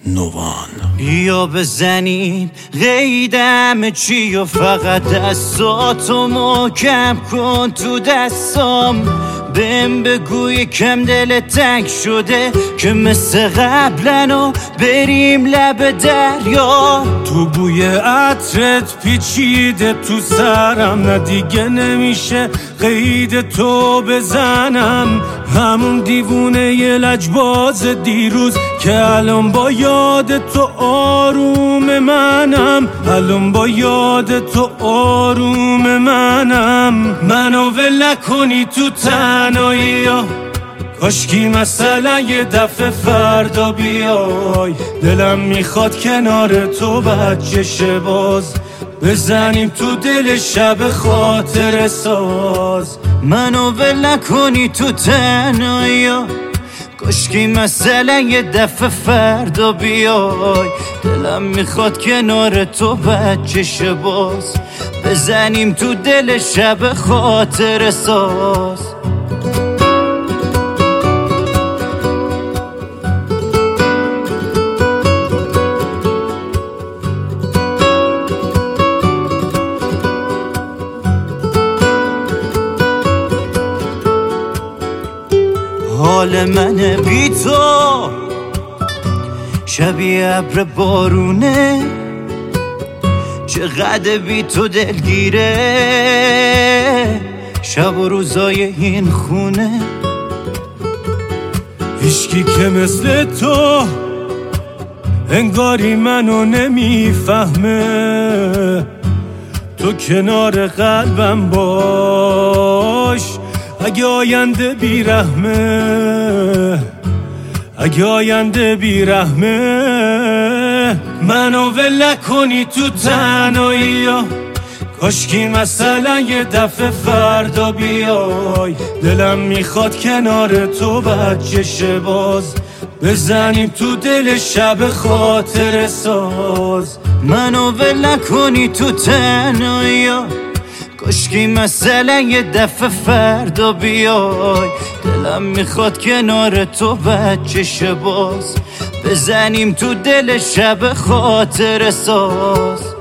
نوان بیا بزنیم قیدم چی و فقط دستاتو محکم کن تو دستام. بهم بگوی کم دل تنگ شده که مثل قبلنو بریم لب دریا. تو بوی عطرت پیچیده تو سرم، نه دیگه نمیشه قید تو بزنم. همون دیوونه ی لجباز دیروز که الان با یاد تو آروم منم، الان با یاد تو آروم منم. منو ول نکنی تو تنهایی ها، کاشکی مثلا یه دفعه فردا بیای. دلم میخواد کنار تو بچه باز بزنیم تو دل شب خاطر ساز. منو ول نکنی تو تنهایی ها، کاشکی مثلا یه دفعه فردا بیای. دلم میخواد کنار تو بچه باز بزنیم تو دل شب خاطر ساز. حال من بی تو شبیه ابر بارونه، چقدر بی تو دلگیره شب و روزای این خونه. هیچکی که مثل تو انگاری منو نمیفهمه. تو کنار قلبم باش اگه آینده بیرحمه، اگه آینده بیرحمه. منو ول نکنی تو تنهایی ها، کاشکی مثلا یه دفعه فردا بیای. دلم میخواد کنار تو بچه باز بزنیم تو دل شب خاطر ساز. منو ول نکنی تو تنهایی ها، کاشکی مثلا یه دفعه فردا بیای. دلم میخواد کنار تو بچه باز بزنیم تو دل شب خاطر ساز.